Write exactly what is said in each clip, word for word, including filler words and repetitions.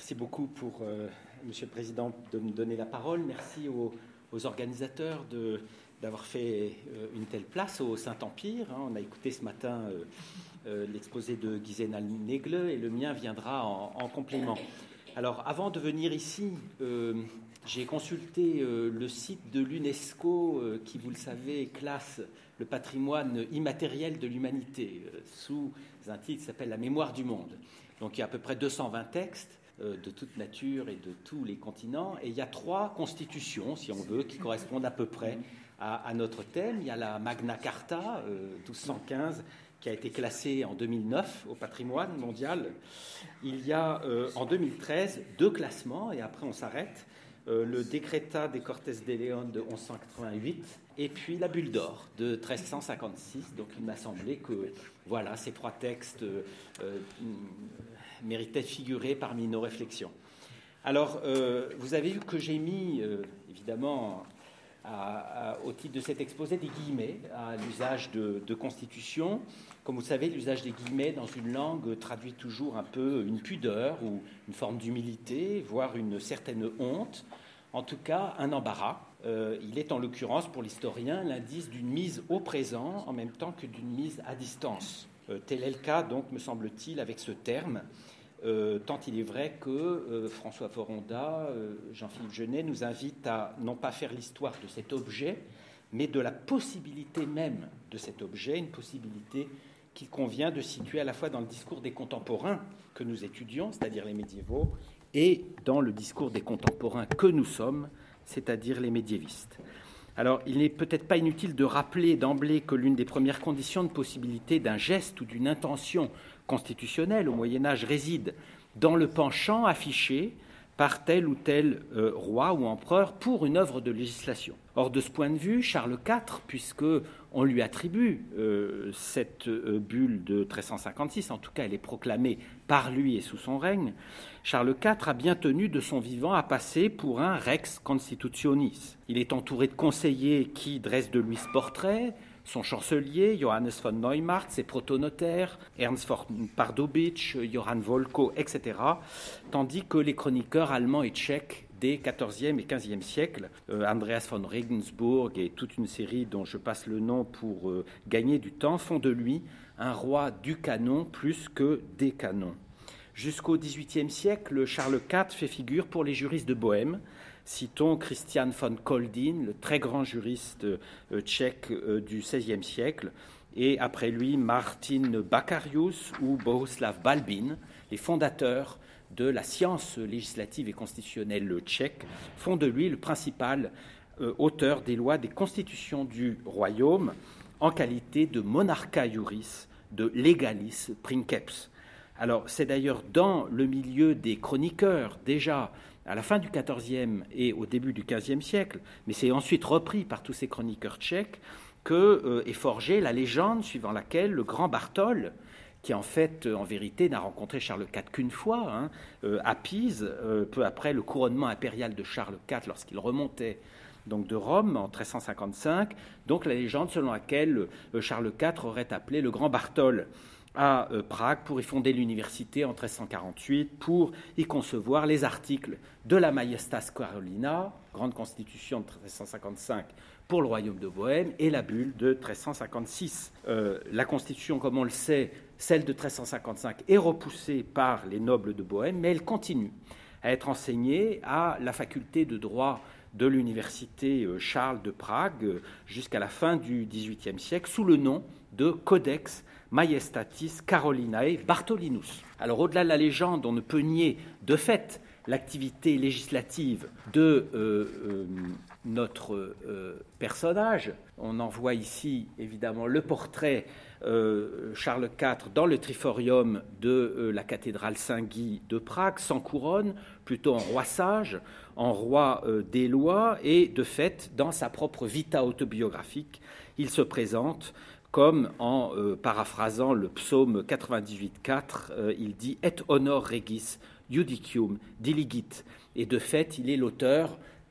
Merci beaucoup pour, euh, Monsieur le Président, de me donner la parole. Merci aux, aux organisateurs de, d'avoir fait euh, une telle place au Saint-Empire. Hein, on a écouté ce matin euh, euh, l'exposé de Guiséna Negle et le mien viendra en, en complément. Alors, avant de venir ici, euh, j'ai consulté euh, le site de l'UNESCO euh, qui, vous le savez, classe le patrimoine immatériel de l'humanité euh, sous un titre qui s'appelle « La mémoire du monde ». Donc, il y a à peu près deux cent vingt textes euh, de toute nature et de tous les continents. Et il y a trois constitutions, si on veut, qui correspondent à peu près à, à notre thème. Il y a la Magna Carta, euh, douze cent quinze, qui a été classée en deux mille neuf au patrimoine mondial. Il y a euh, en deux mille treize deux classements, et après on s'arrête. Euh, le Decreta de Cortes de León de mille cent quatre-vingt-huit et puis la Bulle d'or de treize cent cinquante-six. Donc il m'a semblé que voilà, ces trois textes euh, euh, méritaient de figurer parmi nos réflexions. Alors, euh, vous avez vu que j'ai mis, euh, évidemment, à, à, au titre de cet exposé, des guillemets à l'usage de, de constitution. Comme vous le savez, l'usage des guillemets dans une langue traduit toujours un peu une pudeur ou une forme d'humilité, voire une certaine honte, en tout cas un embarras. Euh, il est en l'occurrence pour l'historien l'indice d'une mise au présent en même temps que d'une mise à distance. Euh, tel est le cas, donc, me semble-t-il, avec ce terme, euh, tant il est vrai que euh, François Foronda, euh, Jean-Philippe Genet nous invitent à non pas faire l'histoire de cet objet, mais de la possibilité même de cet objet, une possibilité qu'il convient de situer à la fois dans le discours des contemporains que nous étudions, c'est-à-dire les médiévaux, et dans le discours des contemporains que nous sommes, c'est-à-dire les médiévistes. Alors, il n'est peut-être pas inutile de rappeler d'emblée que l'une des premières conditions de possibilité d'un geste ou d'une intention constitutionnelle au Moyen-Âge réside dans le penchant affiché par tel ou tel euh, roi ou empereur pour une œuvre de législation. Or, de ce point de vue, Charles quatre, puisque on lui attribue euh, cette euh, bulle de treize cent cinquante-six, en tout cas elle est proclamée par lui et sous son règne, Charles quatre a bien tenu de son vivant à passer pour un rex constitutionis. Il est entouré de conseillers qui dressent de lui ce portrait, son chancelier, Johannes von Neumarkt, ses protonotaires, Ernst von Pardubitsch, Johann Volko, et cetera, tandis que les chroniqueurs allemands et tchèques des quatorzième et quinzième siècles, euh, Andreas von Regensburg et toute une série dont je passe le nom pour euh, gagner du temps, font de lui un roi du canon plus que des canons. Jusqu'au dix-huitième siècle, Charles quatre fait figure pour les juristes de Bohême. Citons Christian von Koldin, le très grand juriste euh, tchèque euh, du seizième siècle, et après lui Martin Bacarius ou Bohuslav Balbin, les fondateurs de la science législative et constitutionnelle tchèque, font de lui le principal euh, auteur des lois des constitutions du royaume en qualité de monarcha iuris, de legalis princeps. Alors, c'est d'ailleurs dans le milieu des chroniqueurs, déjà à la fin du quatorzième et au début du quinzième siècle, mais c'est ensuite repris par tous ces chroniqueurs tchèques, que euh, est forgée la légende suivant laquelle le grand Barthol, qui en fait, en vérité, n'a rencontré Charles quatre qu'une fois, hein, euh, à Pise, euh, peu après le couronnement impérial de Charles quatre, lorsqu'il remontait donc de Rome en treize cent cinquante-cinq, donc la légende selon laquelle euh, Charles quatre aurait appelé le grand Barthol à euh, Prague pour y fonder l'université en treize cent quarante-huit, pour y concevoir les articles de la Majestas Carolina, grande constitution de treize cent cinquante-cinq pour le royaume de Bohême, et la bulle de treize cent cinquante-six. Euh, la constitution, comme on le sait, celle de treize cent cinquante-cinq, est repoussée par les nobles de Bohême, mais elle continue à être enseignée à la faculté de droit de l'université Charles de Prague jusqu'à la fin du dix-huitième siècle, sous le nom de Codex Majestatis Carolinae Bartholinus. Alors, au-delà de la légende, on ne peut nier de fait l'activité législative de euh, euh, notre euh, personnage. On en voit ici, évidemment, le portrait euh, Charles quatre dans le triforium de euh, la cathédrale Saint-Guy de Prague, sans couronne, plutôt en roi sage, en roi euh, des lois, et de fait, dans sa propre vita autobiographique, il se présente comme en euh, paraphrasant le psaume quatre-vingt-dix-huit quatre, euh, il dit « Et honor regis judicium diligit ». Et de fait, il est l'auteur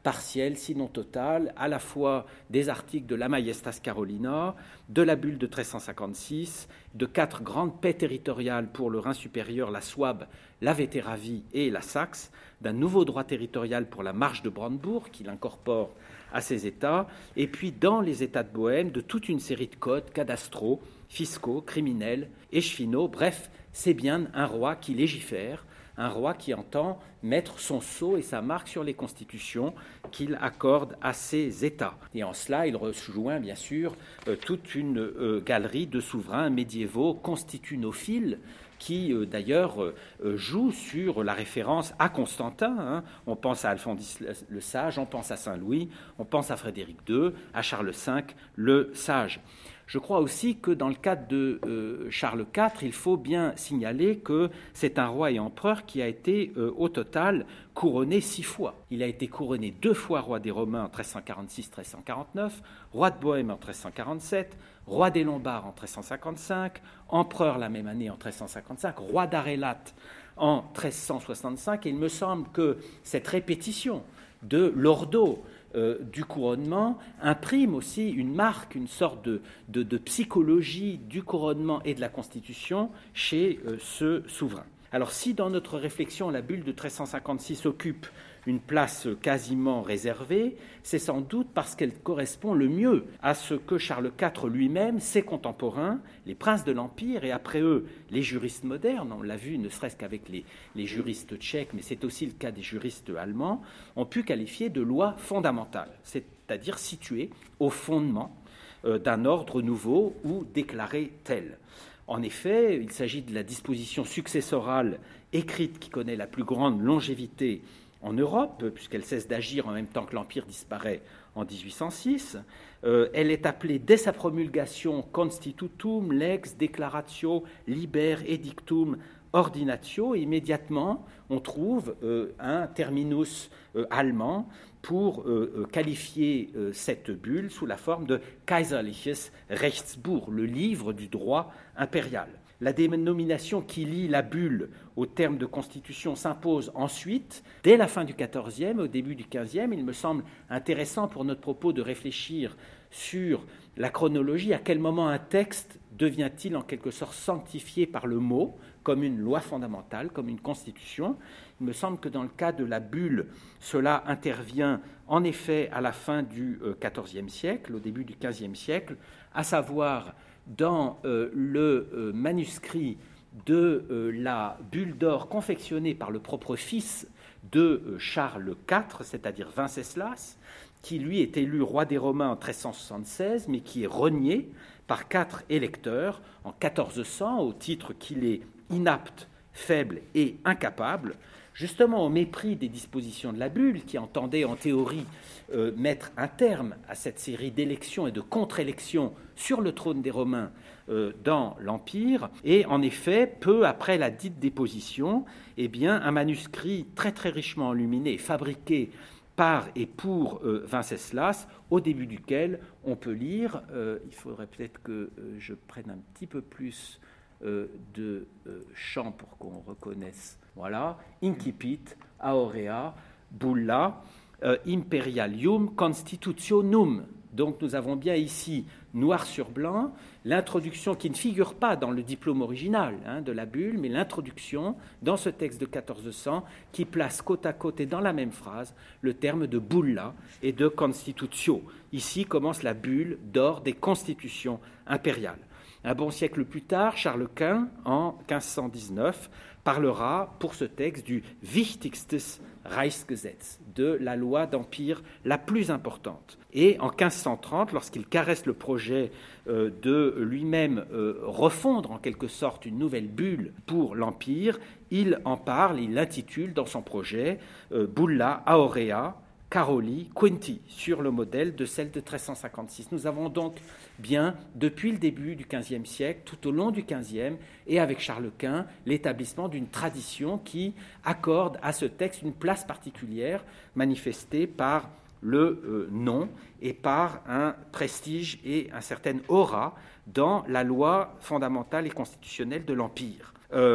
partielle, sinon totale, à la fois des articles de la Majestas Carolina, de la bulle de treize cent cinquante-six, de quatre grandes paix territoriales pour le Rhin supérieur, la Souabe, la Vétéravie et la Saxe, d'un nouveau droit territorial pour la marche de Brandebourg, qu'il incorpore à ces États, et puis dans les États de Bohême, de toute une série de codes cadastraux, fiscaux, criminels, échevinaux. Bref, c'est bien un roi qui légifère, un roi qui entend mettre son sceau et sa marque sur les constitutions qu'il accorde à ses États. Et en cela, il rejoint bien sûr euh, toute une euh, galerie de souverains médiévaux constitunophiles qui euh, d'ailleurs euh, jouent sur la référence à Constantin. Hein. On pense à Alphonse le Sage, on pense à Saint-Louis, on pense à Frédéric deux, à Charles cinq, le Sage. Je crois aussi que dans le cadre de euh, Charles quatre, il faut bien signaler que c'est un roi et empereur qui a été euh, au total couronné six fois. Il a été couronné deux fois roi des Romains en treize cent quarante-six treize cent quarante-neuf, roi de Bohême en treize cent quarante-sept, roi des Lombards en treize cent cinquante-cinq, empereur la même année en treize cent cinquante-cinq, roi d'Arelat en treize cent soixante-cinq. Et il me semble que cette répétition de l'ordo Euh, du couronnement imprime aussi une marque, une sorte de, de, de psychologie du couronnement et de la Constitution chez euh, ce souverain. Alors si dans notre réflexion la bulle de treize cent cinquante-six occupe une place quasiment réservée, c'est sans doute parce qu'elle correspond le mieux à ce que Charles quatre lui-même, ses contemporains, les princes de l'Empire et après eux les juristes modernes, on l'a vu ne serait-ce qu'avec les, les juristes tchèques, mais c'est aussi le cas des juristes allemands, ont pu qualifier de loi fondamentale, c'est-à-dire située au fondement euh, d'un ordre nouveau ou déclaré tel. En effet, il s'agit de la disposition successorale écrite qui connaît la plus grande longévité en Europe, puisqu'elle cesse d'agir en même temps que l'Empire disparaît en dix-huit cent six. Euh, elle est appelée dès sa promulgation Constitutum lex declaratio liber edictum ordinatio. Et immédiatement, on trouve euh, un terminus euh, allemand pour euh, qualifier euh, cette bulle sous la forme de Kaiserliches Rechtsbuch, le livre du droit impérial. La dénomination qui lie la bulle au terme de constitution s'impose ensuite, dès la fin du quatorzième, au début du quinzième. Il me semble intéressant pour notre propos de réfléchir sur la chronologie, à quel moment un texte devient-il en quelque sorte sanctifié par le mot, comme une loi fondamentale, comme une constitution. Il me semble que dans le cas de la bulle, cela intervient en effet à la fin du quatorzième siècle, au début du quinzième siècle, à savoir dans euh, le euh, manuscrit de euh, la bulle d'or confectionnée par le propre fils de euh, Charles quatre, c'est-à-dire Venceslas, qui lui est élu roi des Romains en treize cent soixante-seize, mais qui est renié par quatre électeurs en quatorze cents, au titre qu'il est inapte, faible et incapable, justement au mépris des dispositions de la bulle, qui entendait en théorie euh, mettre un terme à cette série d'élections et de contre-élections sur le trône des Romains euh, dans l'Empire. Et en effet, peu après la dite déposition, eh bien, un manuscrit très très richement enluminé, fabriqué par et pour euh, Venceslas, au début duquel on peut lire, euh, il faudrait peut-être que euh, je prenne un petit peu plus euh, de euh, chant pour qu'on reconnaisse, voilà, Incipit Aurea Bulla euh, Imperialium Constitutionum. Donc nous avons bien ici, noir sur blanc, l'introduction qui ne figure pas dans le diplôme original hein, de la bulle, mais l'introduction dans ce texte de quatorze cents qui place côte à côte et dans la même phrase le terme de bulla et de constitutio. Ici commence la bulle d'or des constitutions impériales. Un bon siècle plus tard, Charles Quint, en quinze cent dix-neuf, parlera pour ce texte du Wichtigstes Reichsgesetz, de la loi d'empire la plus importante. Et en quinze cent trente, lorsqu'il caresse le projet euh, de lui-même euh, refondre en quelque sorte une nouvelle bulle pour l'empire, il en parle, il l'intitule dans son projet euh, Bulla Aurea Caroli Quinti, sur le modèle de celle de treize cent cinquante-six. Nous avons donc bien, depuis le début du quinzième siècle, tout au long du quinzième, et avec Charles Quint, l'établissement d'une tradition qui accorde à ce texte une place particulière, manifestée par le euh, nom et par un prestige et une certaine aura dans la loi fondamentale et constitutionnelle de l'Empire. Euh,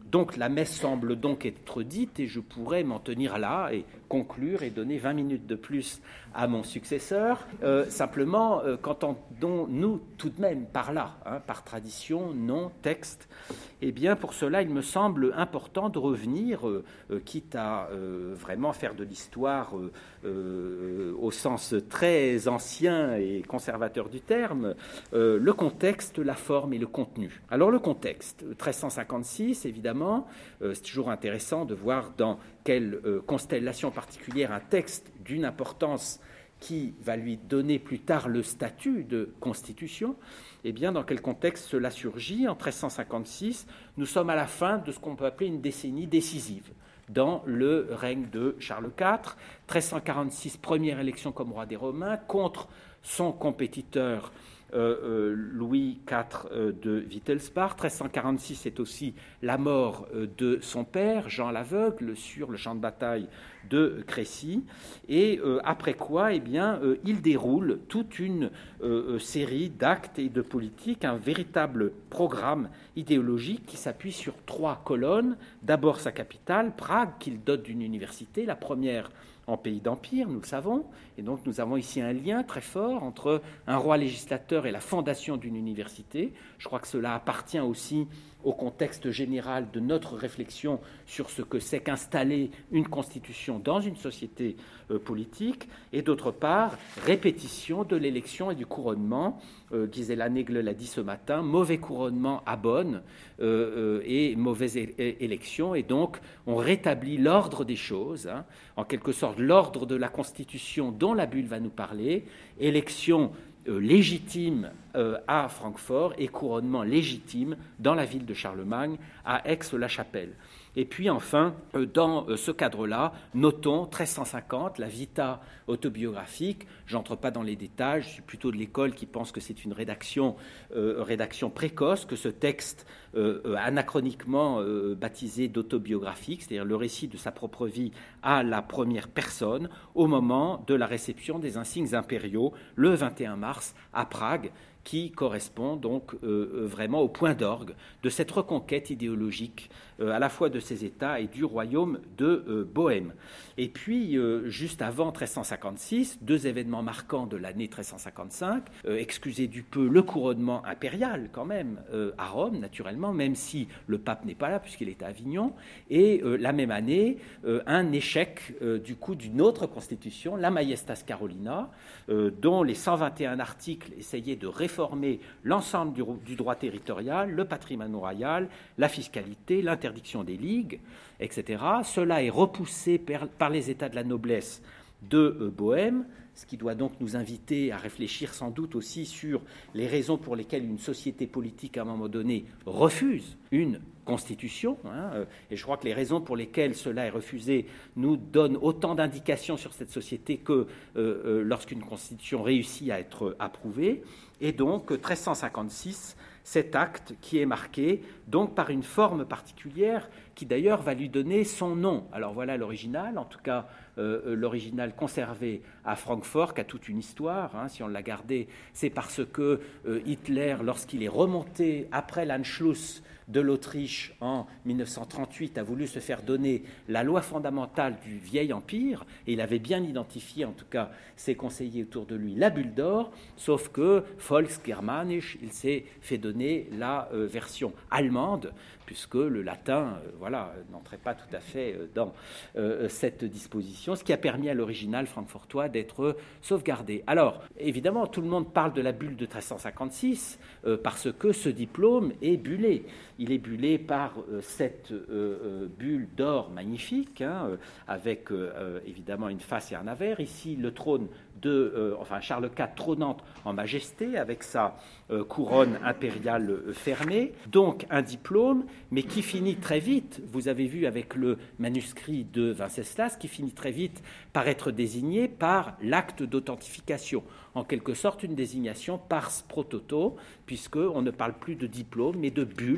Donc la messe semble donc être dite et je pourrais m'en tenir là et conclure et donner vingt minutes de plus à mon successeur. Euh, simplement, euh, qu'entendons-nous tout de même par là, hein, par tradition, non, texte? Eh bien, pour cela, il me semble important de revenir, euh, euh, quitte à euh, vraiment faire de l'histoire euh, euh, au sens très ancien et conservateur du terme, euh, le contexte, la forme et le contenu. Alors le contexte, treize cent cinquante-six, évidemment, euh, c'est toujours intéressant de voir dans quelle euh, constellation particulière un texte d'une importance qui va lui donner plus tard le statut de constitution, eh bien, dans quel contexte cela surgit? En treize cent cinquante-six, nous sommes à la fin de ce qu'on peut appeler une décennie décisive dans le règne de Charles quatre. treize cent quarante-six, première élection comme roi des Romains, contre son compétiteur Euh, euh, Louis quatre euh, de Wittelsbach. treize cent quarante-six, c'est aussi la mort euh, de son père, Jean l'Aveugle, sur le champ de bataille de Crécy. Et euh, après quoi, eh bien, euh, il déroule toute une euh, série d'actes et de politiques, un véritable programme idéologique qui s'appuie sur trois colonnes. D'abord sa capitale, Prague, qu'il dote d'une université, la première en pays d'empire, nous le savons, et donc nous avons ici un lien très fort entre un roi législateur et la fondation d'une université. Je crois que cela appartient aussi au contexte général de notre réflexion sur ce que c'est qu'installer une constitution dans une société euh, politique, et d'autre part, répétition de l'élection et du couronnement. Euh, Gisela Negle l'a dit ce matin, mauvais couronnement à Bonn euh, euh, et mauvaise é- é- élection, et donc on rétablit l'ordre des choses, hein, en quelque sorte l'ordre de la constitution dont la bulle va nous parler, élection Euh, légitime euh, à Francfort et couronnement légitime dans la ville de Charlemagne, à Aix-la-Chapelle. Et puis enfin, euh, dans euh, ce cadre-là, notons treize cent cinquante, la vita autobiographique. J'entre pas dans les détails, je suis plutôt de l'école qui pense que c'est une rédaction, euh, rédaction précoce, que ce texte euh, euh, anachroniquement euh, baptisé d'autobiographique, c'est-à-dire le récit de sa propre vie à la première personne, au moment de la réception des insignes impériaux, le vingt et un mars, à Prague, qui correspond donc euh, vraiment au point d'orgue de cette reconquête idéologique euh, à la fois de ces États et du royaume de euh, Bohême. Et puis, euh, juste avant treize cent cinquante-six, deux événements marquants de l'année treize cent cinquante-cinq, euh, excusez du peu le couronnement impérial quand même, euh, à Rome naturellement, même si le pape n'est pas là puisqu'il est à Avignon, et euh, la même année, euh, un échec euh, du coup d'une autre constitution, la Majestas Carolina, euh, dont les cent vingt et un articles essayaient de réformer Former l'ensemble du, du droit territorial, le patrimoine royal, la fiscalité, l'interdiction des ligues, et cetera. Cela est repoussé par, par les États de la noblesse de euh, Bohême, ce qui doit donc nous inviter à réfléchir sans doute aussi sur les raisons pour lesquelles une société politique, à un moment donné, refuse une constitution. Hein, et je crois que les raisons pour lesquelles cela est refusé nous donnent autant d'indications sur cette société que euh, euh, lorsqu'une constitution réussit à être approuvée. Et donc, treize cent cinquante-six, cet acte qui est marqué donc par une forme particulière qui d'ailleurs va lui donner son nom. Alors voilà l'original, en tout cas euh, l'original conservé à Francfort, qui a toute une histoire. Hein, si on l'a gardé, c'est parce que euh, Hitler, lorsqu'il est remonté après l'Anschluss de l'Autriche en mille neuf cent trente-huit, a voulu se faire donner la loi fondamentale du vieil empire, et il avait bien identifié, en tout cas ses conseillers autour de lui, la bulle d'or, sauf que Volksgermanisch, il s'est fait donner la euh, version allemande, puisque le latin euh, voilà, n'entrait pas tout à fait euh, dans euh, cette disposition, ce qui a permis à l'original francfortois d'être sauvegardé. Alors, évidemment, tout le monde parle de la bulle de treize cent cinquante-six euh, parce que ce diplôme est bullé. Il est bullé par euh, cette euh, euh, bulle d'or magnifique, hein, euh, avec euh, évidemment une face et un avers. Ici, le trône de, euh, enfin Charles quatre trônant en majesté, avec sa euh, couronne impériale euh, fermée. Donc un diplôme, mais qui finit très vite, vous avez vu avec le manuscrit de Venceslas, qui finit très vite par être désigné par l'acte d'authentification. En quelque sorte, une désignation pars pro toto, puisqu'on ne parle plus de diplôme, mais de bulle,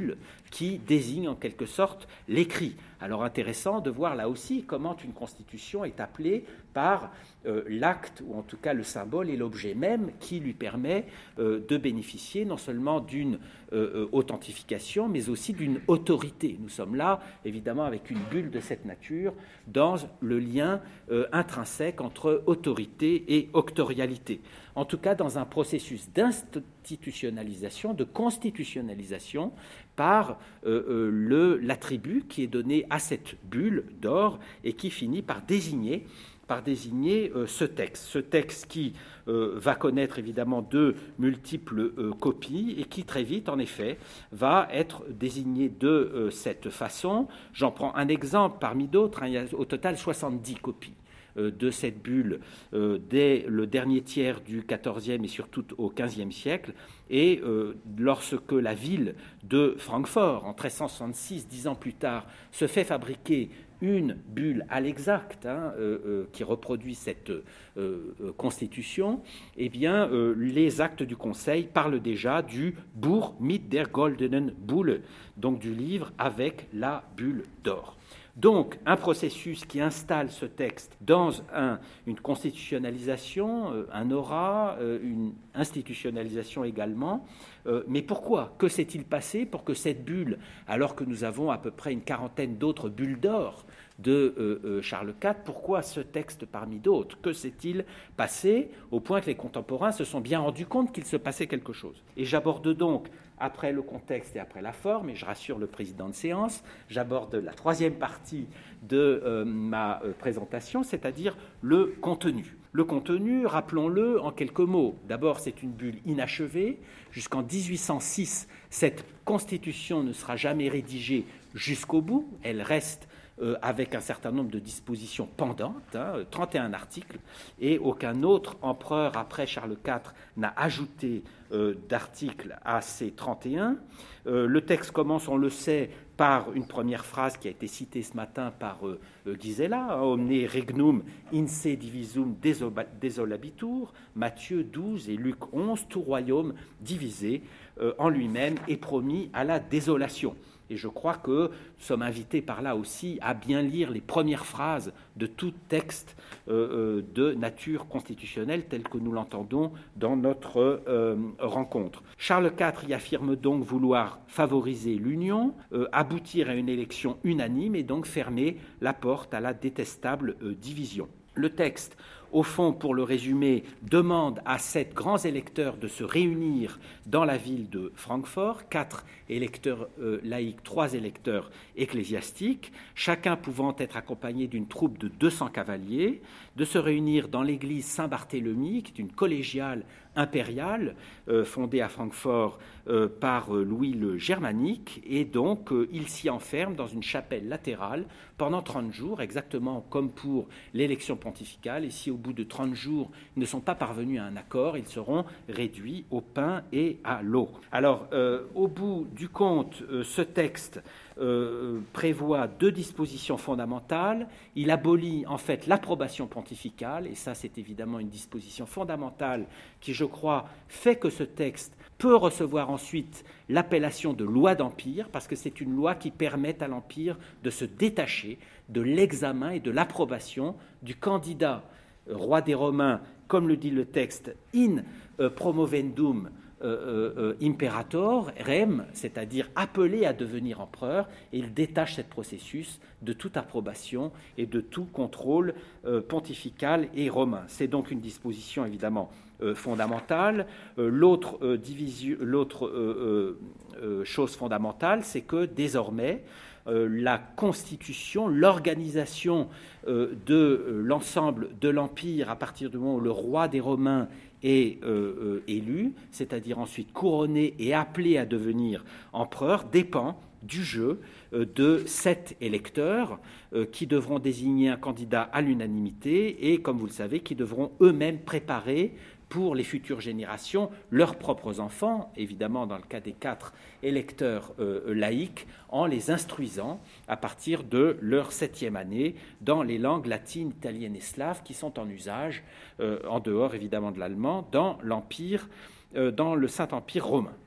qui désigne en quelque sorte l'écrit. Alors intéressant de voir là aussi comment une constitution est appelée par euh, l'acte, ou en tout cas le symbole et l'objet même, qui lui permet euh, de bénéficier non seulement d'une euh, authentification, mais aussi d'une autorité. Nous sommes là, évidemment, avec une bulle de cette nature, dans le lien euh, intrinsèque entre autorité et octorialité. En tout cas, dans un processus d'institutionnalisation, de constitutionnalisation, par euh, euh, le, l'attribut qui est donné à cette bulle d'or et qui finit par désigner, par désigner euh, ce texte. Ce texte qui euh, va connaître évidemment de multiples euh, copies et qui très vite, en effet, va être désigné de euh, cette façon. J'en prends un exemple parmi d'autres. Hein, il y a au total soixante-dix copies de cette bulle euh, dès le dernier tiers du quatorzième et surtout au quinzième siècle. Et euh, lorsque la ville de Francfort, en treize cent soixante-six, dix ans plus tard, se fait fabriquer une bulle à l'exact hein, euh, euh, qui reproduit cette euh, euh, constitution, eh bien, euh, les actes du Conseil parlent déjà du Buch mit der goldenen Bulle, donc du livre avec la bulle d'or. Donc, un processus qui installe ce texte dans un, une constitutionnalisation, euh, un aura, euh, une institutionnalisation également. Euh, mais pourquoi ? Que s'est-il passé pour que cette bulle, alors que nous avons à peu près une quarantaine d'autres bulles d'or de euh, euh, Charles quatre, pourquoi ce texte parmi d'autres ? Que s'est-il passé au point que les contemporains se sont bien rendus compte qu'il se passait quelque chose ? Et j'aborde donc, après le contexte et après la forme, et je rassure le président de séance, j'aborde la troisième partie de euh, ma euh, présentation, c'est-à-dire le contenu. Le contenu, rappelons-le en quelques mots. D'abord, c'est une bulle inachevée. Jusqu'en dix-huit cent six, cette constitution ne sera jamais rédigée jusqu'au bout. Elle reste euh, avec un certain nombre de dispositions pendantes, hein, trente et un articles, et aucun autre empereur après Charles quatre n'a ajouté euh, d'articles à ces trente et un. Euh, le texte commence, on le sait, par une première phrase qui a été citée ce matin par euh, Gisela, Omne regnum inse divisum desolabitur, Matthieu douze et Luc onze, tout royaume divisé euh, en lui-même est promis à la désolation. Et je crois que nous sommes invités par là aussi à bien lire les premières phrases de tout texte euh, de nature constitutionnelle tel que nous l'entendons dans notre euh, rencontre. Charles quatre y affirme donc vouloir favoriser l'union, euh, aboutir à une élection unanime et donc fermer la porte à la détestable euh, division. Le texte, au fond, pour le résumer, demande à sept grands électeurs de se réunir dans la ville de Francfort, quatre électeurs euh, laïcs, trois électeurs ecclésiastiques, chacun pouvant être accompagné d'une troupe de deux cents cavaliers, de se réunir dans l'église Saint-Barthélemy, qui est une collégiale impériale euh, fondée à Francfort euh, par euh, Louis le Germanique, et donc euh, ils s'y enferment dans une chapelle latérale pendant trente jours, exactement comme pour l'élection pontificale, et si au bout de trente jours ils ne sont pas parvenus à un accord, ils seront réduits au pain et à l'eau. Alors, euh, au bout du compte, euh, ce texte Euh, prévoit deux dispositions fondamentales. Il abolit en fait l'approbation pontificale, et ça c'est évidemment une disposition fondamentale qui, je crois, fait que ce texte peut recevoir ensuite l'appellation de loi d'Empire, parce que c'est une loi qui permet à l'Empire de se détacher de l'examen et de l'approbation du candidat euh, roi des Romains, comme le dit le texte, in euh, promovendum Euh, euh, imperator, rem, c'est-à-dire appelé à devenir empereur, et il détache ce processus de toute approbation et de tout contrôle euh, pontifical et romain. C'est donc une disposition évidemment euh, fondamentale. Euh, l'autre euh, division, l'autre euh, euh, chose fondamentale, c'est que désormais, Euh, la constitution, l'organisation euh, de euh, l'ensemble de l'Empire à partir du moment où le roi des Romains est euh, euh, élu, c'est-à-dire ensuite couronné et appelé à devenir empereur, dépend du jeu euh, de sept électeurs euh, qui devront désigner un candidat à l'unanimité et, comme vous le savez, qui devront eux-mêmes préparer pour les futures générations leurs propres enfants, évidemment dans le cas des quatre électeurs euh, laïcs, en les instruisant à partir de leur septième année dans les langues latines, italiennes et slaves qui sont en usage, euh, en dehors évidemment de l'allemand, dans l'Empire, euh, dans le Saint-Empire romain.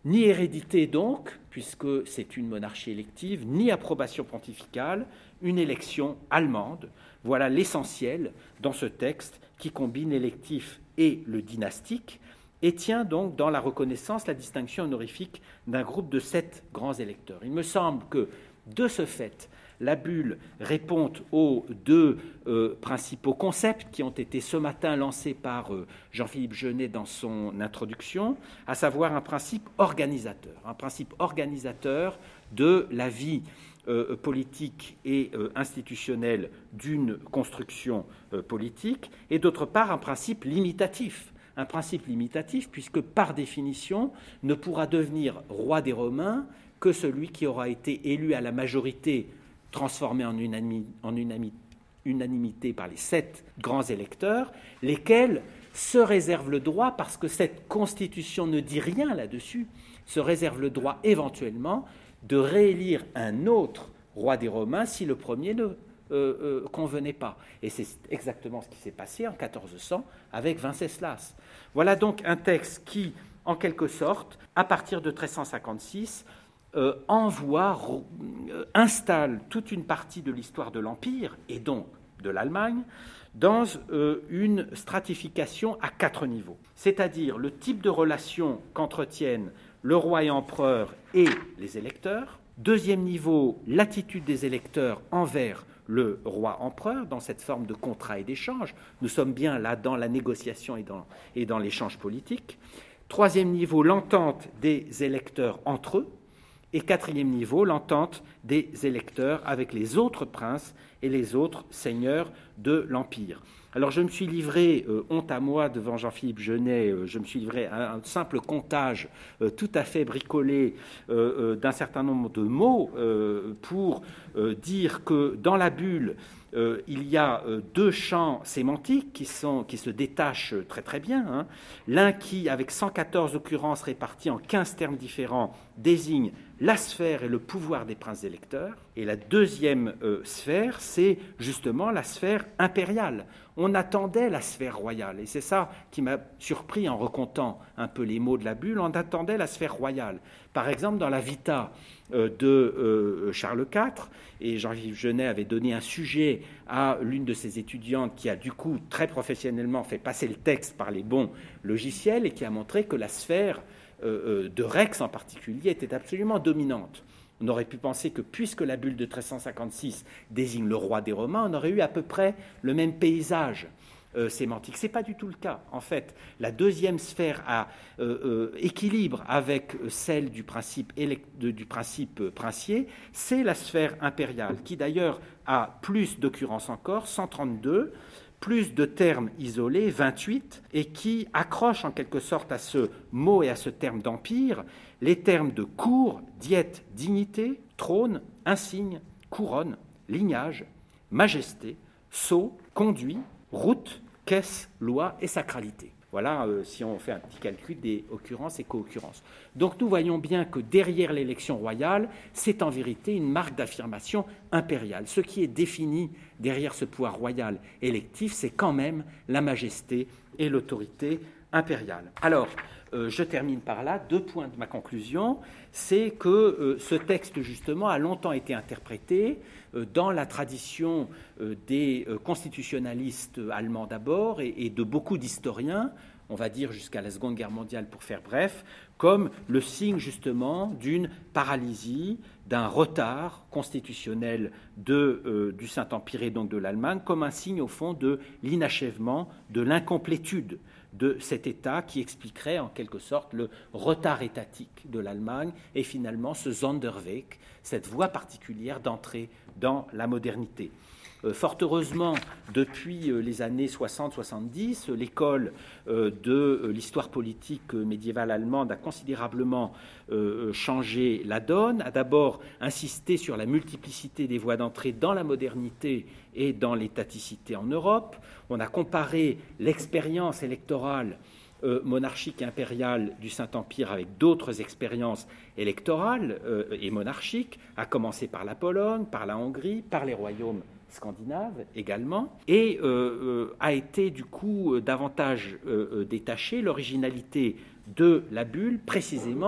Ni hérédité donc, puisque c'est une monarchie élective, ni approbation pontificale, une élection allemande. Voilà l'essentiel dans ce texte qui combine l'électif et le dynastique et tient donc dans la reconnaissance la distinction honorifique d'un groupe de sept grands électeurs. Il me semble que, de ce fait, la bulle répond aux deux euh, principaux concepts qui ont été ce matin lancés par euh, Jean-Philippe Jeunet dans son introduction, à savoir un principe organisateur, un principe organisateur de la vie euh, politique et euh, institutionnelle d'une construction euh, politique, et d'autre part un principe limitatif. Un principe limitatif puisque, par définition, ne pourra devenir roi des Romains que celui qui aura été élu à la majorité transformé en, unanimi, en unami, unanimité par les sept grands électeurs, lesquels se réservent le droit, parce que cette constitution ne dit rien là-dessus, se réservent le droit éventuellement de réélire un autre roi des Romains si le premier ne euh, euh, convenait pas. Et c'est exactement ce qui s'est passé en quatorze cents avec Venceslas. Voilà donc un texte qui, en quelque sorte, à partir de treize cent cinquante-six, Euh, envoie, euh, installe toute une partie de l'histoire de l'Empire, et donc de l'Allemagne, dans euh, une stratification à quatre niveaux, c'est-à-dire le type de relation qu'entretiennent le roi et empereur et les électeurs. Deuxième niveau, l'attitude des électeurs envers le roi-empereur dans cette forme de contrat et d'échange. Nous sommes bien là dans la négociation et dans, et dans l'échange politique. Troisième niveau, l'entente des électeurs entre eux. Et quatrième niveau, l'entente des électeurs avec les autres princes et les autres seigneurs de l'Empire. Alors je me suis livré, euh, honte à moi devant Jean-Philippe Jeunet, euh, je me suis livré à un simple comptage euh, tout à fait bricolé euh, euh, d'un certain nombre de mots euh, pour euh, dire que dans la bulle, Euh, il y a euh, deux champs sémantiques qui, sont, qui se détachent très très bien. Hein. L'un qui, avec cent quatorze occurrences réparties en quinze termes différents, désigne la sphère et le pouvoir des princes électeurs. Et la deuxième euh, sphère, c'est justement la sphère impériale. On attendait la sphère royale, et c'est ça qui m'a surpris en recomptant un peu les mots de la bulle. On attendait la sphère royale. Par exemple, dans la Vita euh, de euh, Charles quatre, et Jean-Philippe Jeunet avait donné un sujet à l'une de ses étudiantes qui a du coup très professionnellement fait passer le texte par les bons logiciels et qui a montré que la sphère euh, de Rex en particulier était absolument dominante. On aurait pu penser que puisque la bulle de treize cent cinquante-six désigne le roi des Romains, on aurait eu à peu près le même paysage euh, sémantique. Ce n'est pas du tout le cas. En fait, la deuxième sphère a euh, euh, équilibre avec celle du principe, élect- de, du principe princier, c'est la sphère impériale, qui d'ailleurs a plus d'occurrences encore, cent trente-deux, plus de termes isolés, vingt-huit, et qui accroche en quelque sorte à ce mot et à ce terme d'empire les termes de cour, diète, dignité, trône, insigne, couronne, lignage, majesté, sceau, conduit, route, caisse, loi et sacralité. Voilà, euh, si on fait un petit calcul des occurrences et co-occurrences. Donc nous voyons bien que derrière l'élection royale, c'est en vérité une marque d'affirmation impériale. Ce qui est défini derrière ce pouvoir royal électif, c'est quand même la majesté et l'autorité impériale. Alors, euh, je termine par là. Deux points de ma conclusion. C'est que euh, ce texte, justement, a longtemps été interprété euh, dans la tradition euh, des euh, constitutionnalistes allemands d'abord et, et de beaucoup d'historiens, on va dire jusqu'à la Seconde Guerre mondiale pour faire bref, comme le signe justement d'une paralysie, d'un retard constitutionnel de, euh, du Saint-Empire et donc de l'Allemagne, comme un signe au fond de l'inachèvement, de l'incomplétude de cet État qui expliquerait en quelque sorte le retard étatique de l'Allemagne et finalement ce Sonderweg, cette voie particulière d'entrée dans la modernité. Euh, fort heureusement, depuis euh, les années soixante soixante-dix, euh, l'école euh, de euh, l'histoire politique euh, médiévale allemande a considérablement euh, changé la donne, a d'abord insisté sur la multiplicité des voies d'entrée dans la modernité et dans l'étaticité en Europe. On a comparé l'expérience électorale euh, monarchique et impériale du Saint-Empire avec d'autres expériences électorales euh, et monarchiques, à commencer par la Pologne, par la Hongrie, par les royaumes scandinaves également, et euh, euh, a été du coup davantage euh, détaché l'originalité de la bulle, précisément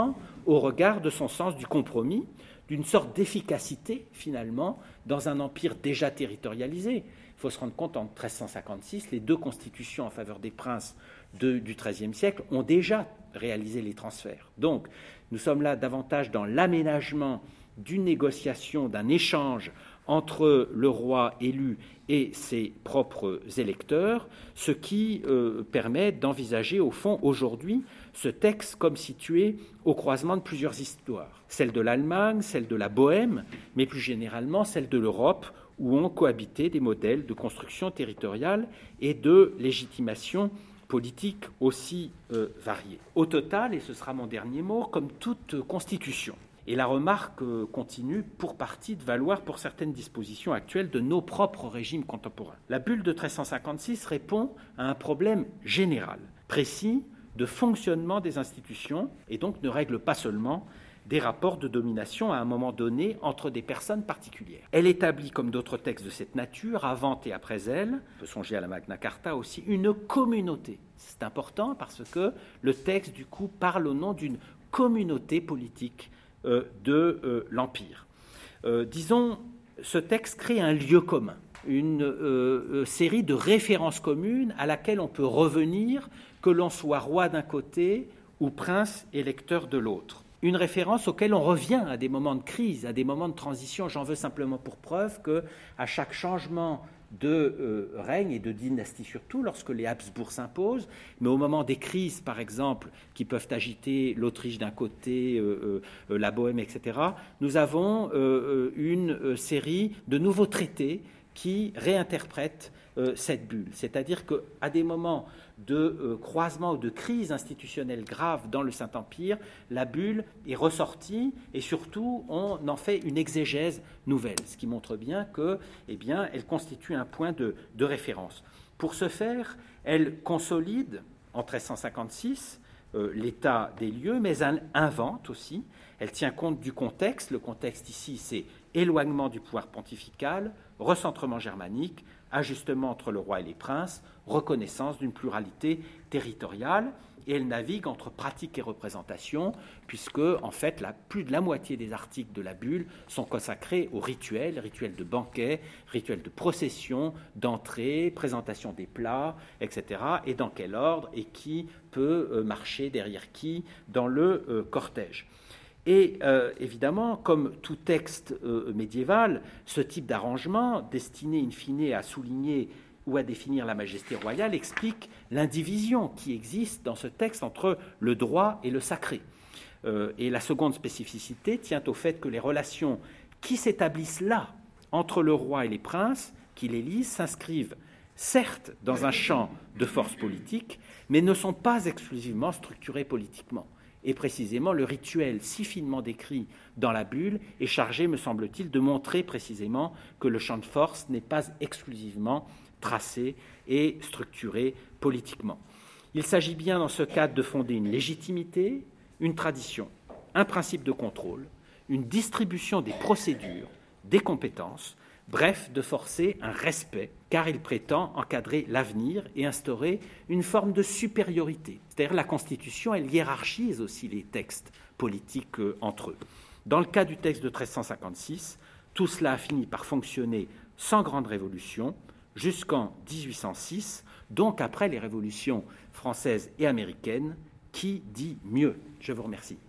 au regard de son sens du compromis, d'une sorte d'efficacité, finalement, dans un empire déjà territorialisé. Il faut se rendre compte, en treize cent cinquante-six, les deux constitutions en faveur des princes de, du XIIIe siècle ont déjà réalisé les transferts. Donc, nous sommes là davantage dans l'aménagement d'une négociation, d'un échange entre le roi élu et ses propres électeurs, ce qui euh, permet d'envisager, au fond, aujourd'hui, ce texte comme situé au croisement de plusieurs histoires, celle de l'Allemagne, celle de la Bohème, mais plus généralement celle de l'Europe, où ont cohabité des modèles de construction territoriale et de légitimation politique aussi euh, variés. Au total, et ce sera mon dernier mot, comme toute constitution, et la remarque continue pour partie de valoir pour certaines dispositions actuelles de nos propres régimes contemporains. La bulle de treize cent cinquante-six répond à un problème général, précis, de fonctionnement des institutions, et donc ne règle pas seulement des rapports de domination à un moment donné entre des personnes particulières. Elle établit, comme d'autres textes de cette nature, avant et après elle, on peut songer à la Magna Carta aussi, une communauté. C'est important parce que le texte, du coup, parle au nom d'une communauté politique euh, de euh, l'Empire. Euh, disons, ce texte crée un lieu commun, une euh, série de références communes à laquelle on peut revenir, que l'on soit roi d'un côté ou prince électeur de l'autre. Une référence auquel on revient à des moments de crise, à des moments de transition. J'en veux simplement pour preuve qu'à chaque changement de euh, règne et de dynastie surtout, lorsque les Habsbourg s'imposent, mais au moment des crises, par exemple, qui peuvent agiter l'Autriche d'un côté, euh, euh, la Bohème, et cetera, nous avons euh, une série de nouveaux traités qui réinterprètent euh, cette bulle. C'est-à-dire qu'à des moments de euh, croisement ou de crise institutionnelle grave dans le Saint-Empire, la bulle est ressortie et surtout on en fait une exégèse nouvelle, ce qui montre bien que, eh bien, elle constitue un point de, de référence. Pour ce faire, elle consolide en treize cent cinquante-six euh, l'état des lieux, mais elle invente aussi, elle tient compte du contexte. Le contexte ici, c'est éloignement du pouvoir pontifical, recentrement germanique, ajustement entre le roi et les princes, reconnaissance d'une pluralité territoriale, et elle navigue entre pratique et représentation, puisque, en fait, la, plus de la moitié des articles de la bulle sont consacrés aux rituels, rituels de banquet, rituels de procession, d'entrée, présentation des plats, et cetera, et dans quel ordre, et qui peut euh, marcher derrière qui dans le euh, cortège. Et euh, évidemment, comme tout texte euh, médiéval, ce type d'arrangement, destiné in fine à souligner ou à définir la majesté royale, explique l'indivision qui existe dans ce texte entre le droit et le sacré. Euh, et la seconde spécificité tient au fait que les relations qui s'établissent là, entre le roi et les princes, qui l'élisent, s'inscrivent certes dans un champ de force politique, mais ne sont pas exclusivement structurées politiquement. Et précisément, le rituel si finement décrit dans la bulle est chargé, me semble-t-il, de montrer précisément que le champ de force n'est pas exclusivement tracé et structuré politiquement. Il s'agit bien dans ce cadre de fonder une légitimité, une tradition, un principe de contrôle, une distribution des procédures, des compétences, bref, de forcer un respect, car il prétend encadrer l'avenir et instaurer une forme de supériorité. C'est-à-dire la Constitution, elle hiérarchise aussi les textes politiques entre eux. Dans le cas du texte de treize cent cinquante-six, tout cela a fini par fonctionner sans grande révolution jusqu'en dix-huit cent six, donc après les révolutions françaises et américaines. Qui dit mieux ? Je vous remercie.